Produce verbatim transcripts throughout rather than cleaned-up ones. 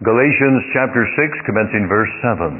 Galatians chapter six, commencing verse seven.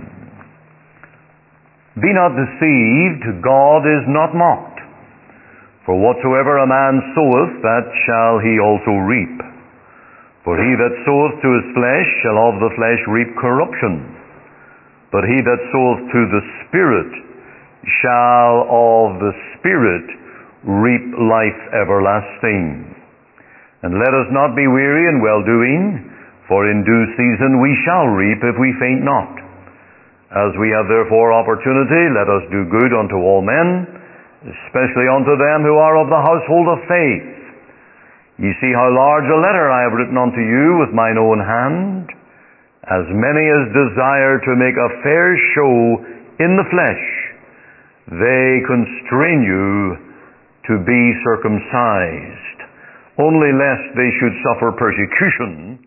Be not deceived, God is not mocked. For whatsoever a man soweth, that shall he also reap. For he that soweth to his flesh shall of the flesh reap corruption. But he that soweth to the Spirit shall of the Spirit reap life everlasting. And let us not be weary in well-doing, for in due season we shall reap if we faint not. As we have therefore opportunity, let us do good unto all men, especially unto them who are of the household of faith. Ye see how large a letter I have written unto you with mine own hand. As many as desire to make a fair show in the flesh, they constrain you to be circumcised, only lest they should suffer persecution.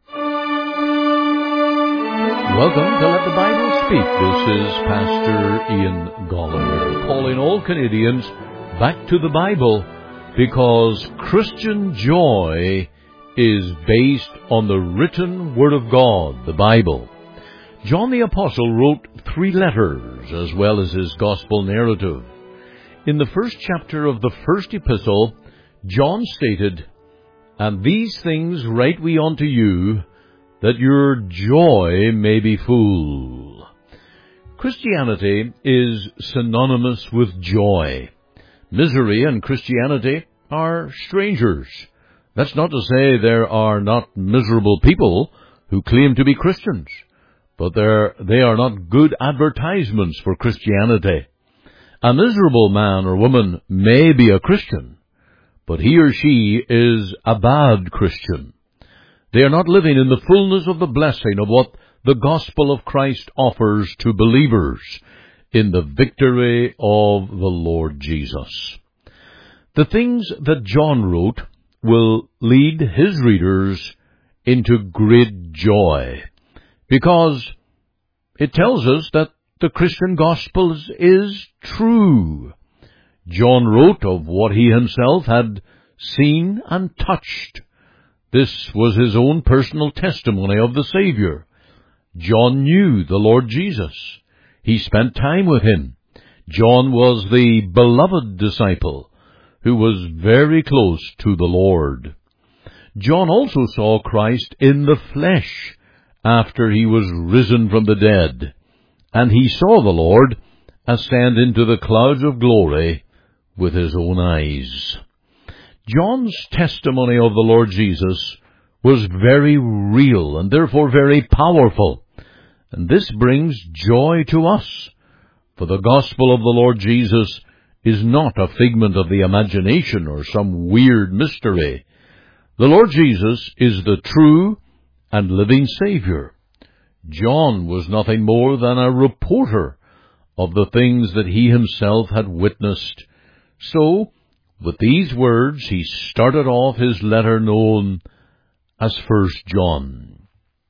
Welcome to Let the Bible Speak. This is Pastor Ian Goller, calling all Canadians back to the Bible, because Christian joy is based on the written Word of God, the Bible. John the Apostle wrote three letters as well as his Gospel narrative. In the first chapter of the first epistle, John stated, "And these things write we unto you, that your joy may be full." Christianity is synonymous with joy. Misery and Christianity are strangers. That's not to say there are not miserable people who claim to be Christians, but they are not good advertisements for Christianity. A miserable man or woman may be a Christian, but he or she is a bad Christian. They are not living in the fullness of the blessing of what the gospel of Christ offers to believers in the victory of the Lord Jesus. The things that John wrote will lead his readers into great joy, because it tells us that the Christian gospel is true. John wrote of what he himself had seen and touched. This was his own personal testimony of the Savior. John knew the Lord Jesus. He spent time with him. John was the beloved disciple who was very close to the Lord. John also saw Christ in the flesh after he was risen from the dead, and he saw the Lord ascend into the clouds of glory with his own eyes. John's testimony of the Lord Jesus was very real and therefore very powerful, and this brings joy to us, for the gospel of the Lord Jesus is not a figment of the imagination or some weird mystery. The Lord Jesus is the true and living Savior. John was nothing more than a reporter of the things that he himself had witnessed. So, with these words, he started off his letter known as First John.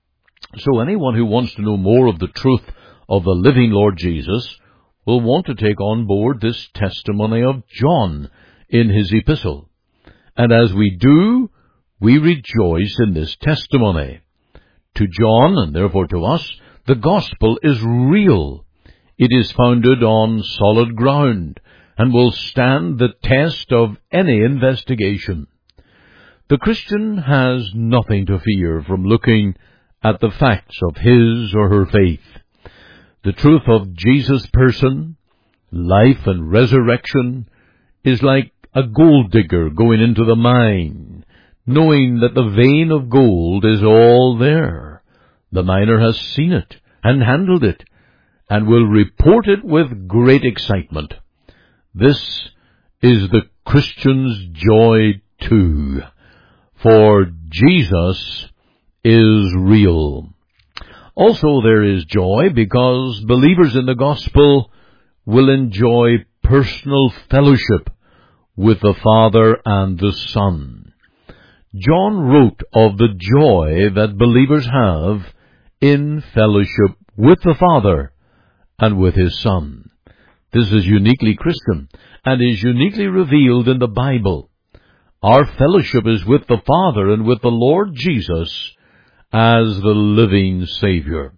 So anyone who wants to know more of the truth of the living Lord Jesus will want to take on board this testimony of John in his epistle. And as we do, we rejoice in this testimony. To John, and therefore to us, the gospel is real. It is founded on solid ground and will stand the test of any investigation. The Christian has nothing to fear from looking at the facts of his or her faith. The truth of Jesus' person, life and resurrection is like a gold digger going into the mine, knowing that the vein of gold is all there. The miner has seen it and handled it, and will report it with great excitement. This is the Christian's joy too, for Jesus is real. Also there is joy because believers in the gospel will enjoy personal fellowship with the Father and the Son. John wrote of the joy that believers have in fellowship with the Father and with His Son. This is uniquely Christian and is uniquely revealed in the Bible. Our fellowship is with the Father and with the Lord Jesus, as the living Savior.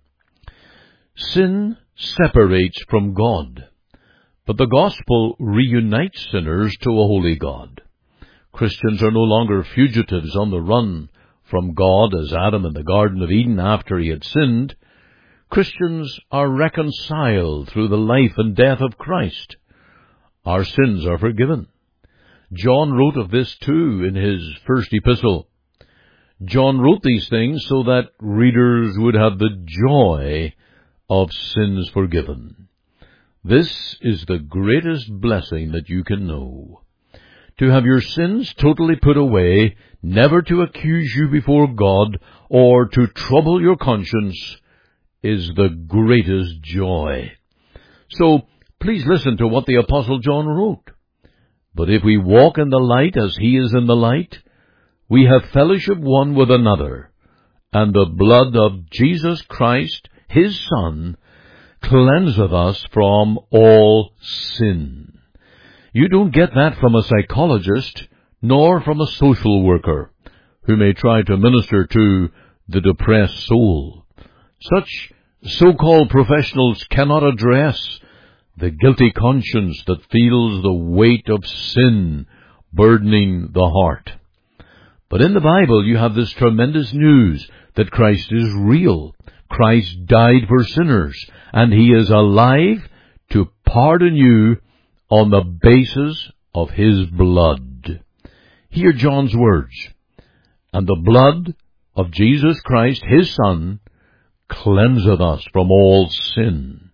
Sin separates from God, but the gospel reunites sinners to a holy God. Christians are no longer fugitives on the run from God as Adam in the Garden of Eden after he had sinned. Christians are reconciled through the life and death of Christ. Our sins are forgiven. John wrote of this too in his first epistle. John wrote these things so that readers would have the joy of sins forgiven. This is the greatest blessing that you can know. To have your sins totally put away, never to accuse you before God or to trouble your conscience, is the greatest joy. So, please listen to what the Apostle John wrote. But if we walk in the light as he is in the light, we have fellowship one with another, and the blood of Jesus Christ, his Son, cleanseth us from all sin. You don't get that from a psychologist, nor from a social worker, who may try to minister to the depressed soul. Such so-called professionals cannot address the guilty conscience that feels the weight of sin burdening the heart. But in the Bible you have this tremendous news that Christ is real. Christ died for sinners, and he is alive to pardon you on the basis of his blood. Hear John's words. And the blood of Jesus Christ, his Son, cleanseth us from all sin.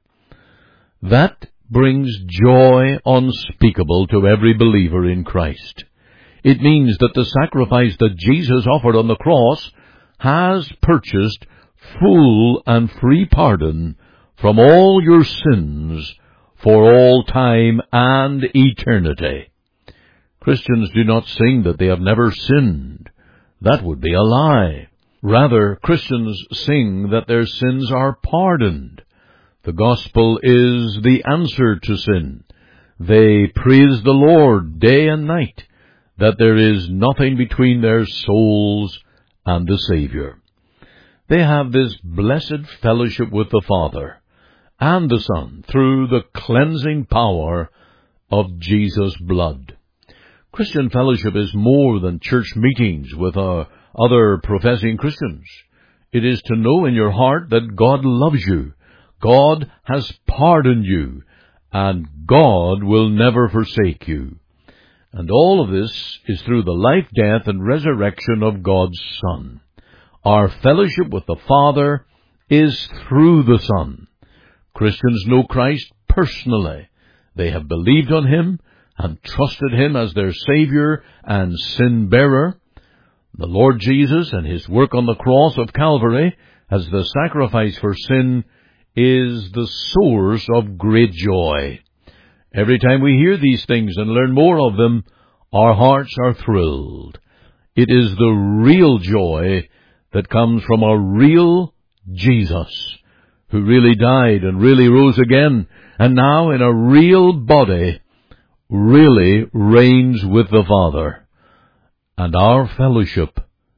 That brings joy unspeakable to every believer in Christ. It means that the sacrifice that Jesus offered on the cross has purchased full and free pardon from all your sins for all time and eternity. Christians do not sing that they have never sinned. That would be a lie. Rather, Christians sing that their sins are pardoned. The gospel is the answer to sin. They praise the Lord day and night, that there is nothing between their souls and the Savior. They have this blessed fellowship with the Father and the Son through the cleansing power of Jesus' blood. Christian fellowship is more than church meetings with uh, other professing Christians. It is to know in your heart that God loves you, God has pardoned you, and God will never forsake you. And all of this is through the life, death, and resurrection of God's Son. Our fellowship with the Father is through the Son. Christians know Christ personally. They have believed on him and trusted him as their Savior and sin-bearer. The Lord Jesus and his work on the cross of Calvary as the sacrifice for sin is the source of great joy. Every time we hear these things and learn more of them, our hearts are thrilled. It is the real joy that comes from a real Jesus, who really died and really rose again, and now in a real body really reigns with the Father. And our fellowship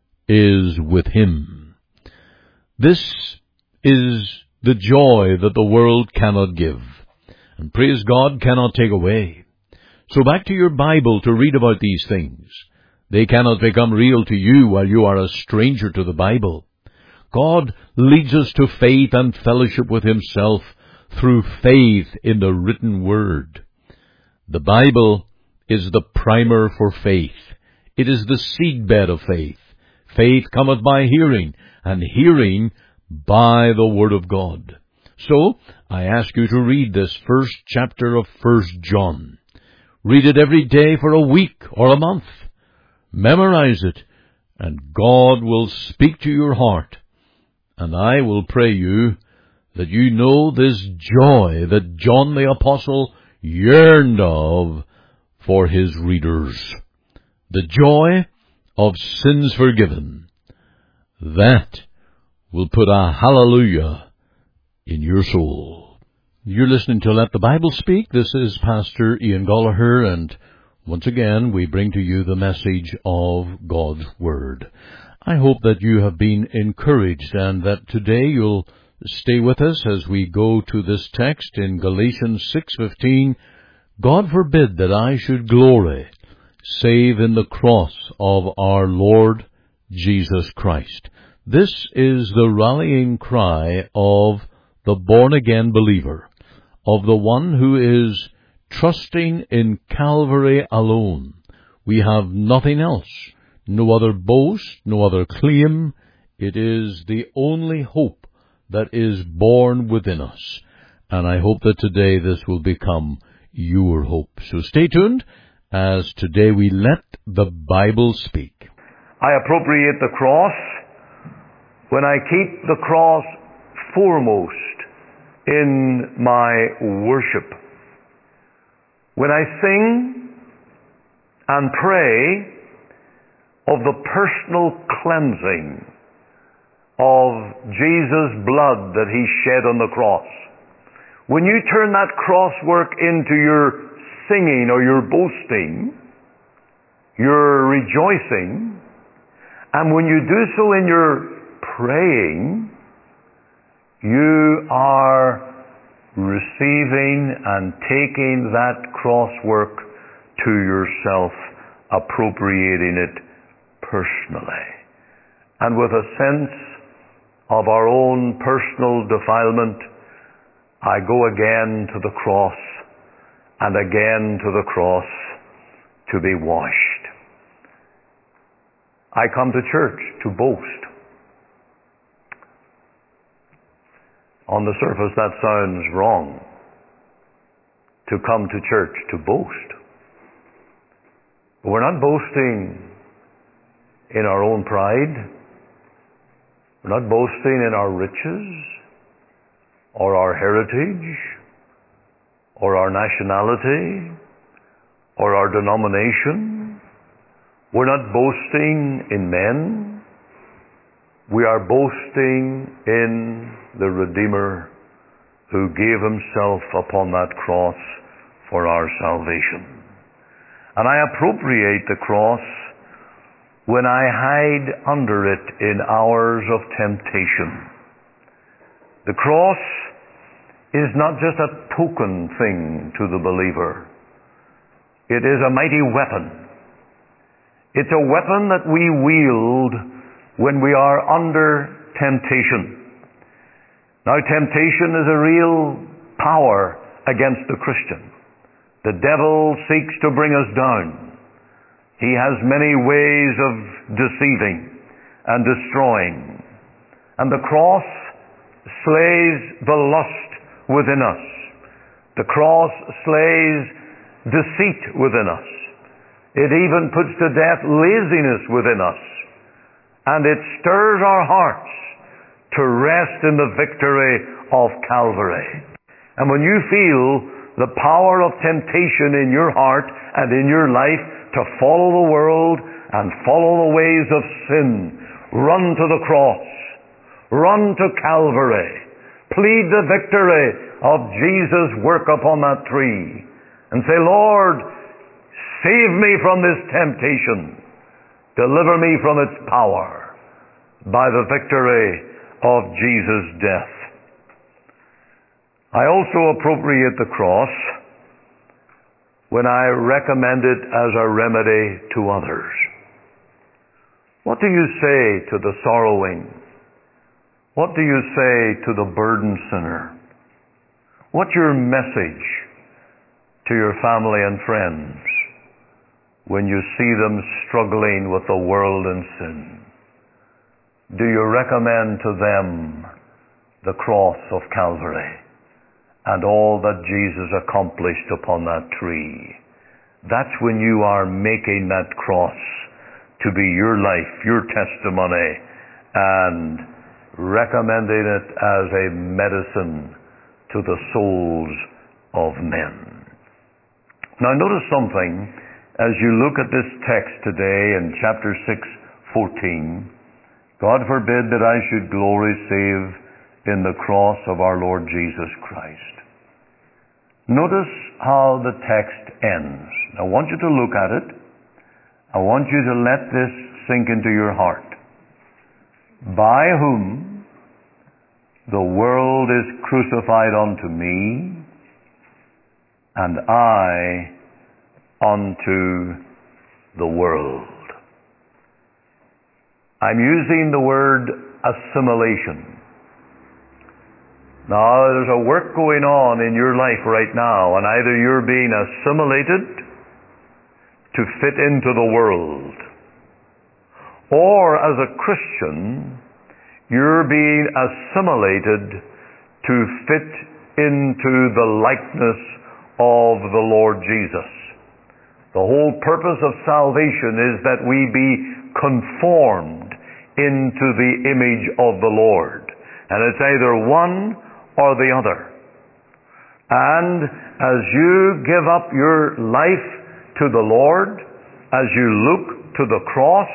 is with him. This is the joy that the world cannot give, and praise God cannot take away. So back to your Bible to read about these things. They cannot become real to you while you are a stranger to the Bible. God leads us to faith and fellowship with himself through faith in the written word. The Bible is the primer for faith. It is the seedbed of faith. Faith cometh by hearing, and hearing by the word of God. So, I ask you to read this first chapter of First John. Read it every day for a week or a month. Memorize it, and God will speak to your heart. And I will pray you that you know this joy that John the Apostle yearned of for his readers. The joy of sins forgiven. That will put a hallelujah in your soul. You're listening to Let the Bible Speak. This is Pastor Ian Gollaher, and once again we bring to you the message of God's Word. I hope that you have been encouraged and that today you'll stay with us as we go to this text in Galatians six fifteen. God forbid that I should glory, save in the cross of our Lord Jesus Christ. This is the rallying cry of the born-again believer, of the one who is trusting in Calvary alone. We have nothing else, no other boast, no other claim. It is the only hope that is born within us. And I hope that today this will become your hope. So stay tuned as today we let the Bible speak. I appropriate the cross when I keep the cross foremost in my worship. When I sing and pray of the personal cleansing of Jesus' blood that he shed on the cross. When you turn that cross work into your singing or your boasting, your rejoicing, and when you do so in your praying, you are receiving and taking that cross work to yourself, appropriating it personally. And with a sense of our own personal defilement, I go again to the cross and again to the cross to be washed. I come to church to boast. On the surface that sounds wrong, to come to church to boast. But we're not boasting in our own pride. We're not boasting in our riches or our heritage or our nationality or our denomination. We're not boasting in men. We are boasting in the Redeemer who gave himself upon that cross for our salvation. And I appropriate the cross when I hide under it in hours of temptation. The cross is not just a token thing to the believer. It is a mighty weapon. It's a weapon that we wield when we are under temptation. Now, temptation is a real power against the Christian. The devil seeks to bring us down. He has many ways of deceiving and destroying. And the cross slays the lust within us. The cross slays deceit within us. It even puts to death laziness within us. And it stirs our hearts to rest in the victory of Calvary. And when you feel the power of temptation in your heart and in your life to follow the world and follow the ways of sin, run to the cross. Run to Calvary. Plead the victory of Jesus' work upon that tree. And say, Lord, save me from this temptation. Deliver me from its power by the victory of Jesus' death. I also appropriate the cross when I recommend it as a remedy to others. What do you say to the sorrowing? What do you say to the burdened sinner? What's your message to your family and friends when you see them struggling with the world and sin? Do you recommend to them the cross of Calvary and all that Jesus accomplished upon that tree? That's when you are making that cross to be your life, your testimony, and recommending it as a medicine to the souls of men. Now notice something as you look at this text today in chapter six fourteen. God forbid that I should glory save in the cross of our Lord Jesus Christ. Notice how the text ends. I want you to look at it. I want you to let this sink into your heart. by whom the world is crucified unto me, and I unto the world. I'm using the word assimilation. Now, there's a work going on in your life right now, and either you're being assimilated to fit into the world, or as a Christian, you're being assimilated to fit into the likeness of the Lord Jesus. The whole purpose of salvation is that we be conformed into the image of the Lord. And it's either one or the other. And as you give up your life to the Lord, as you look to the cross,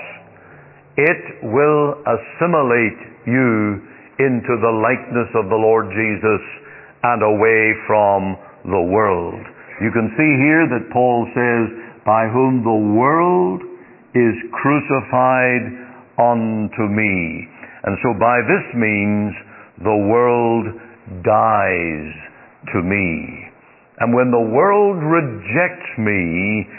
it will assimilate you into the likeness of the Lord Jesus and away from the world. You can see here that Paul says, by whom the world is crucified unto me. And so by this means the world dies to me. And when the world rejects me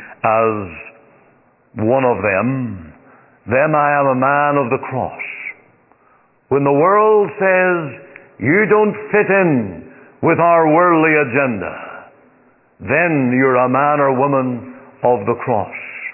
as one of them, then I am a man of the cross. When the world says, you don't fit in with our worldly agenda, then you're a man or woman of the cross.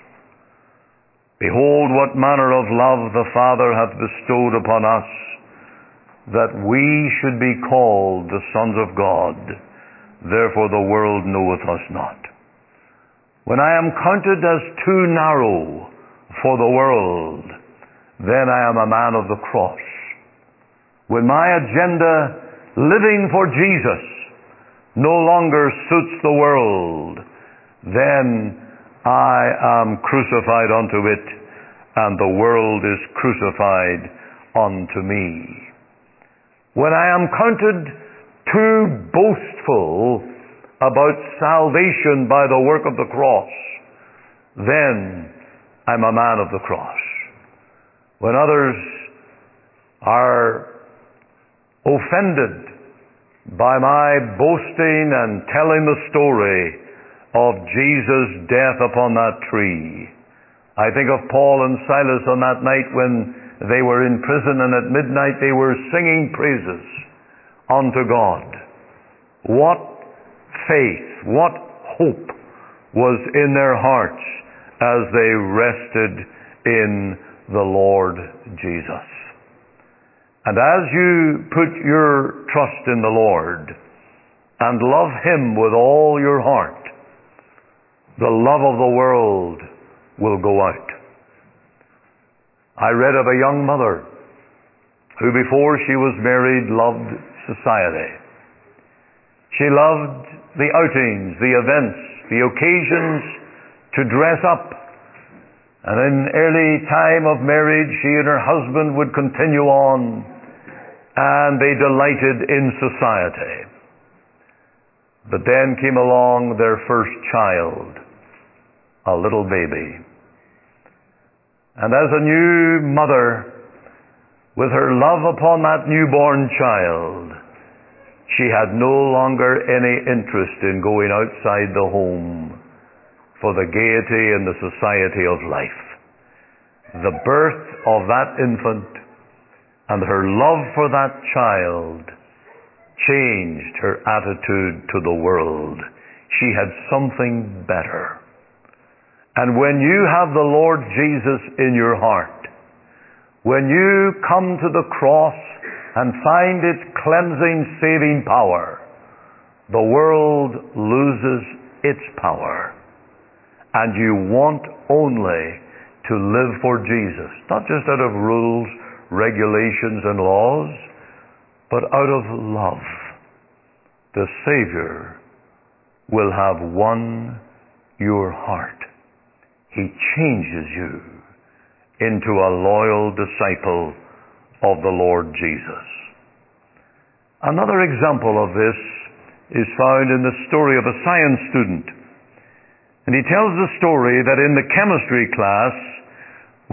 Behold, what manner of love the Father hath bestowed upon us, that we should be called the sons of God. Therefore the world knoweth us not. When I am counted as too narrow for the world, then I am a man of the cross. When my agenda, living for Jesus, no longer suits the world, then I am crucified unto it, and the world is crucified unto me. When I am counted too boastful about salvation by the work of the cross, then I'm a man of the cross. When others are offended by my boasting and telling the story of Jesus' death upon that tree, I think of Paul and Silas on that night when they were in prison, and at midnight they were singing praises unto God. What faith, what hope was in their hearts as they rested in the Lord Jesus. And as you put your trust in the Lord and love Him with all your heart, the love of the world will go out. I read of a young mother who before she was married loved society. She loved the outings, the events, the occasions to dress up. And in early time of marriage, she and her husband would continue on, and they delighted in society. But then came along their first child, a little baby. And as a new mother, with her love upon that newborn child, she had no longer any interest in going outside the home for the gaiety and the society of life. The birth of that infant and her love for that child changed her attitude to the world. She had something better. And when you have the Lord Jesus in your heart, when you come to the cross and find its cleansing, saving power, the world loses its power. And you want only to live for Jesus, not just out of rules, regulations, and laws, but out of love. The Savior will have won your heart. He changes you into a loyal disciple of the Lord Jesus. Another example of this is found in the story of a science student. And he tells the story that in the chemistry class,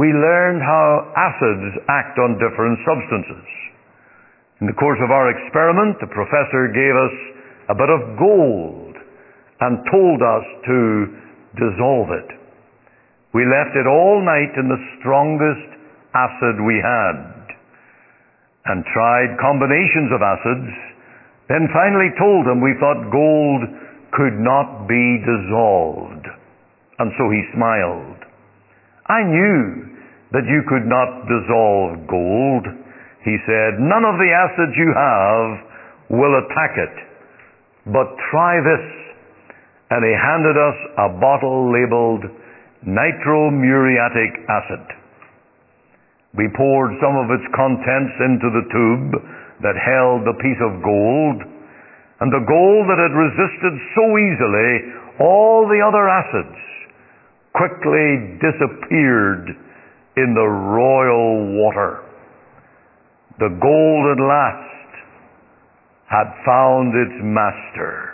we learned how acids act on different substances. In the course of our experiment, the professor gave us a bit of gold and told us to dissolve it. We left it all night in the strongest acid we had and tried combinations of acids, then finally told him we thought gold could not be dissolved. And so he smiled. I knew that you could not dissolve gold. He said, none of the acids you have will attack it, but try this. And he handed us a bottle labeled nitromuriatic acid. We poured some of its contents into the tube that held the piece of gold, and the gold that had resisted so easily all the other acids quickly disappeared in the royal water. The gold at last had found its master.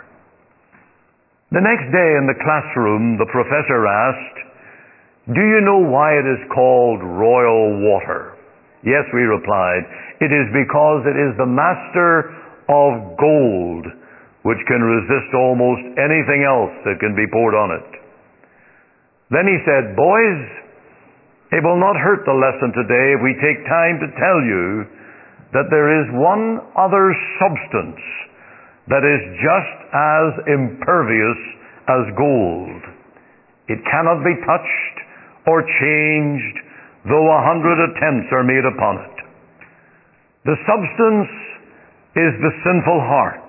The next day in the classroom, the professor asked, do you know why it is called royal water? Yes, we replied, it is because it is the master of gold, which can resist almost anything else that can be poured on it. Then he said, boys, it will not hurt the lesson today if we take time to tell you that there is one other substance that is just as impervious as gold. It cannot be touched or changed, though a hundred attempts are made upon it. The substance is the sinful heart.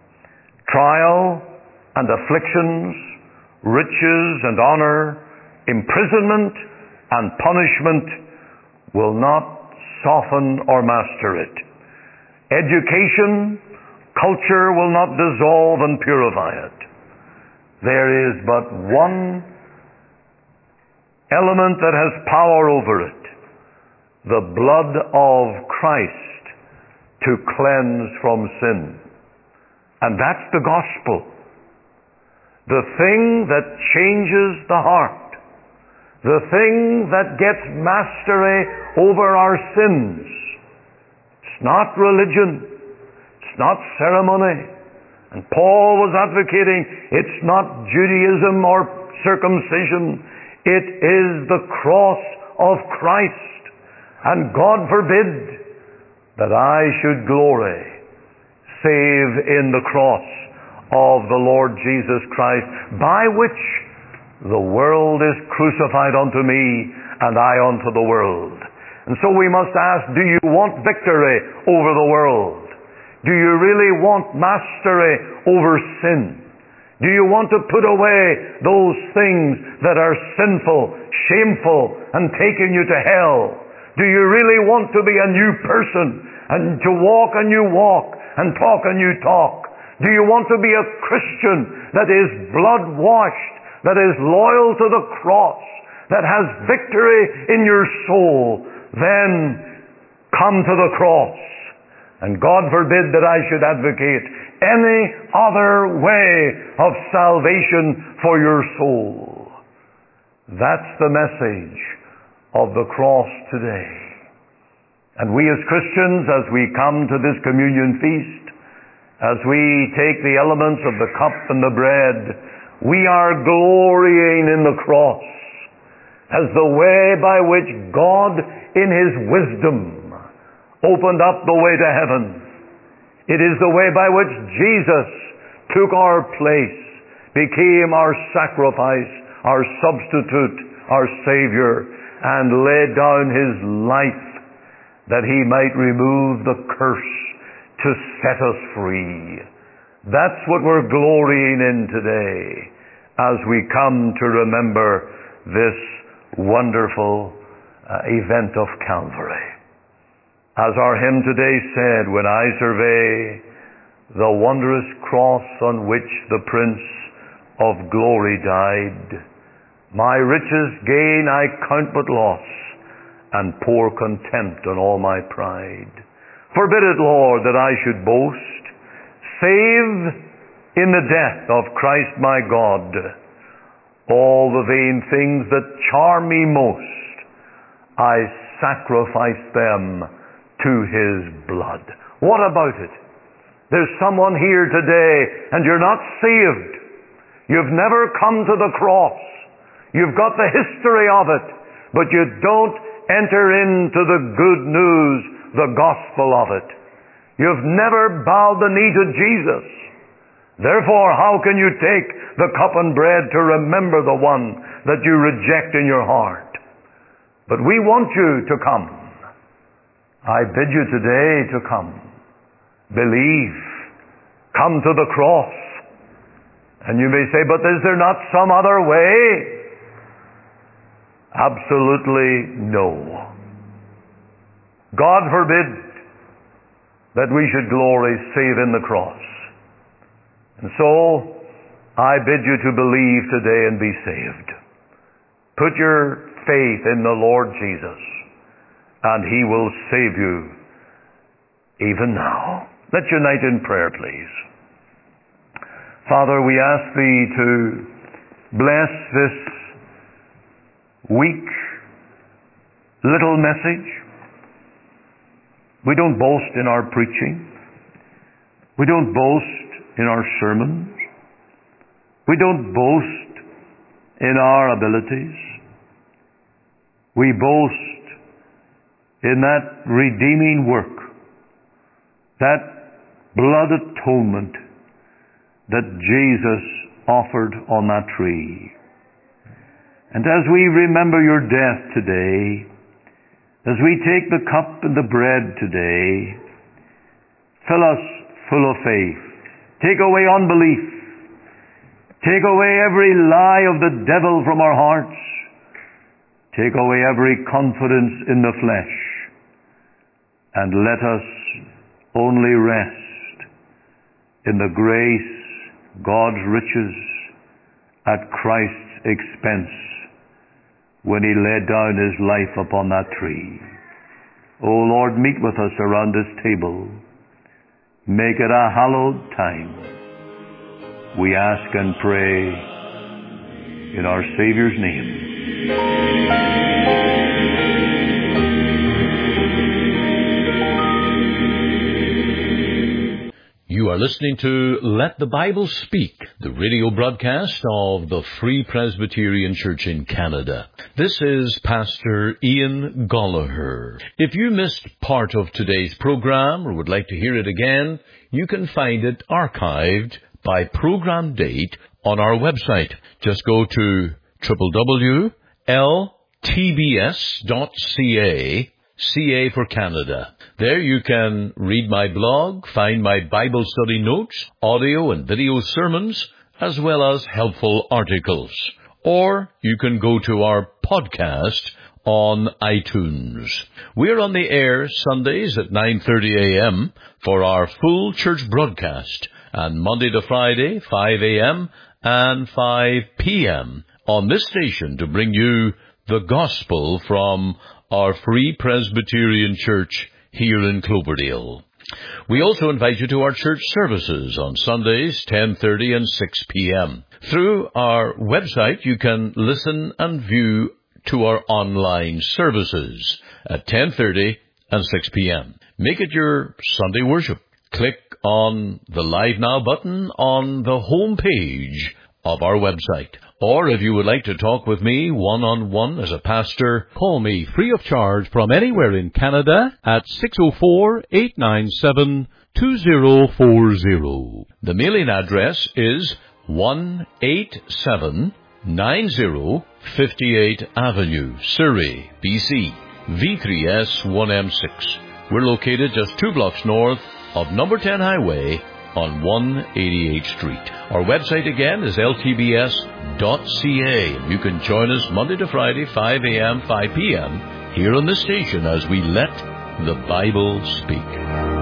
Trial and afflictions, riches and honor, imprisonment and punishment will not soften or master it. Education, culture will not dissolve and purify it. There is but one element that has power over it, the blood of Christ to cleanse from sin. And that's the gospel. The thing that changes the heart. The thing that gets mastery over our sins. It's not religion. It's not ceremony. And Paul was advocating, it's not Judaism or circumcision. It is the cross of Christ. And God forbid that I should glory save in the cross of the Lord Jesus Christ, by which the world is crucified unto me, and I unto the world. And so we must ask, do you want victory over the world? Do you really want mastery over sin? Do you want to put away those things that are sinful, shameful, and taking you to hell? Do you really want to be a new person, and to walk a new walk, and talk a new talk? Do you want to be a Christian that is blood-washed, that is loyal to the cross, that has victory in your soul? Then come to the cross. And God forbid that I should advocate any other way of salvation for your soul. That's the message of the cross today. And we as Christians, as we come to this communion feast, as we take the elements of the cup and the bread, we are glorying in the cross as the way by which God, in His wisdom, opened up the way to heaven. It is the way by which Jesus took our place, became our sacrifice, our substitute, our Savior, and laid down His life that He might remove the curse to set us free. That's what we're glorying in today as we come to remember this wonderful uh, event of Calvary. As our hymn today said, when I survey the wondrous cross on which the Prince of Glory died, my riches gain I count but loss, and pour contempt on all my pride. Forbid it, Lord, that I should boast, save in the death of Christ my God. All the vain things that charm me most I sacrifice them to His blood. What about it? There's someone here today and you're not saved. You've never come to the cross. You've got the history of it, but you don't enter into the good news, the gospel of it. You've never bowed the knee to Jesus. Therefore, how can you take the cup and bread to remember the one that you reject in your heart? But we want you to come. I bid you today to come. Believe. Come to the cross. And you may say, but is there not some other way? Absolutely no. God forbid that we should glory save in the cross. And so, I bid you to believe today and be saved. Put your faith in the Lord Jesus, and He will save you even now. Let's unite in prayer, please. Father, we ask Thee to bless this weak little message. We don't boast in our preaching. We don't boast in our sermons. We don't boast in our abilities. We boast in that redeeming work, that blood atonement that Jesus offered on that tree. And as we remember your death today, as we take the cup and the bread today, fill us full of faith. Take away unbelief. Take away every lie of the devil from our hearts. Take away every confidence in the flesh. And let us only rest in the grace, God's riches at Christ's expense when He laid down His life upon that tree. O Lord, meet with us around this table. Make it a hallowed time. We ask and pray in our Savior's name. You are listening to Let the Bible Speak, the radio broadcast of the Free Presbyterian Church in Canada. This is Pastor Ian Gollaher. If you missed part of today's program or would like to hear it again, you can find it archived by program date on our website. Just go to w w w dot l t b s dot c a, C A for Canada. There you can read my blog, find my Bible study notes, audio and video sermons, as well as helpful articles. Or you can go to our podcast on iTunes. We're on the air Sundays at nine thirty a.m. for our full church broadcast, and Monday to Friday, five a.m. and five p.m. on this station to bring you the gospel from our Free Presbyterian Church here in Cloverdale. We also invite you to our church services on Sundays, ten thirty and six p.m. Through our website, you can listen and view to our online services at ten thirty and six p.m. Make it your Sunday worship. Click on the Live Now button on the home page of our website. Or if you would like to talk with me one-on-one as a pastor, call me free of charge from anywhere in Canada at six oh four, eight nine seven, two oh four oh. The mailing address is one eighty-seven ninety fifty-eight Avenue, Surrey, B C, V three S one M six. We're located just two blocks north of number ten Highway on one eighty-eighth Street. Our website again is l t b s dot c a. You can join us Monday to Friday, five a.m., five p.m. here on the station as we let the Bible speak.